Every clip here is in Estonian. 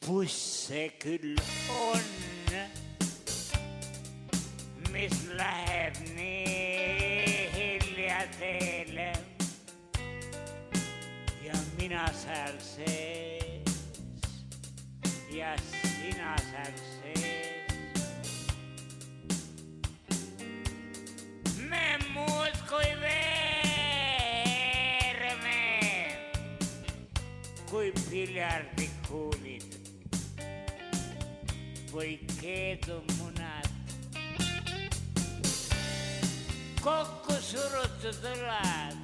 kus see küll on, mis läheb nii hilja teele ja mina seal sees ja sina seal sees. Me muudkui veereme kui piljardikuulid või keedumunad, kokku surutud õlad.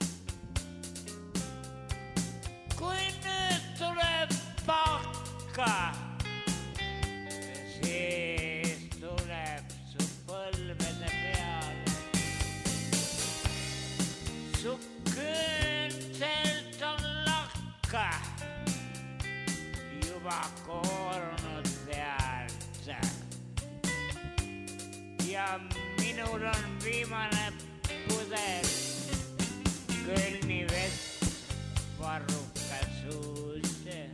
Kui nüüd tuleb pakka, siis tuleb su põlvede peale. Su küüntelt on lakka juba koorunud pealt ja minul on viimane pudel kõlni vett varruka suus.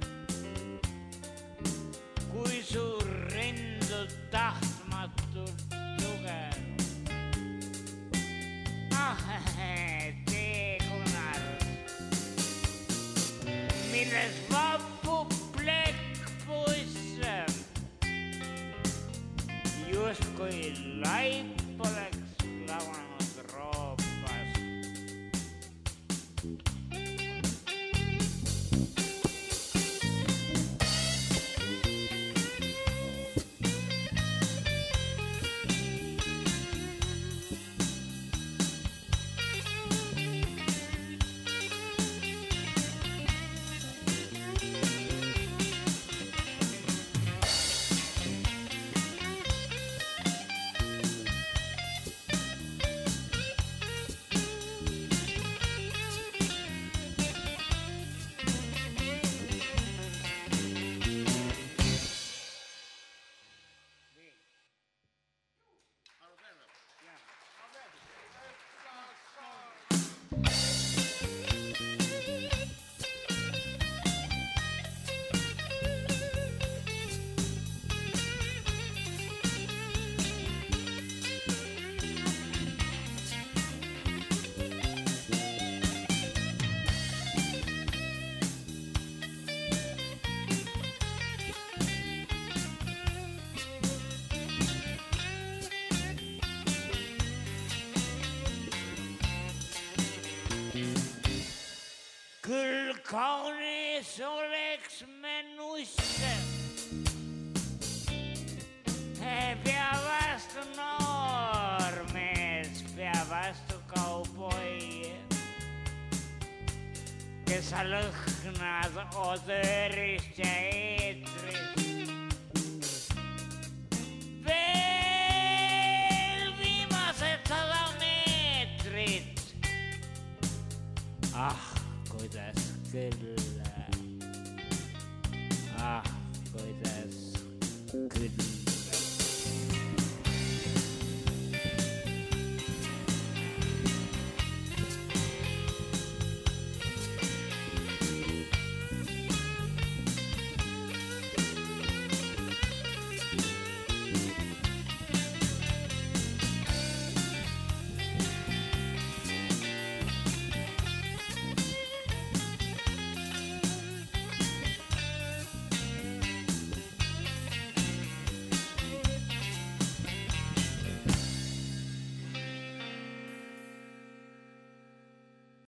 Kui su rindu tahtmatult tugev, teekunar, milles vapub plekkpuss, justkui laip oleks lavanud roopas. Küll kaunis oleks me nusse, pea vastu noormees, pea vastu kauboi, kes sa lõhnad odöörist ja eetrist. Veel viimased 100 meetrit. Kuidas küll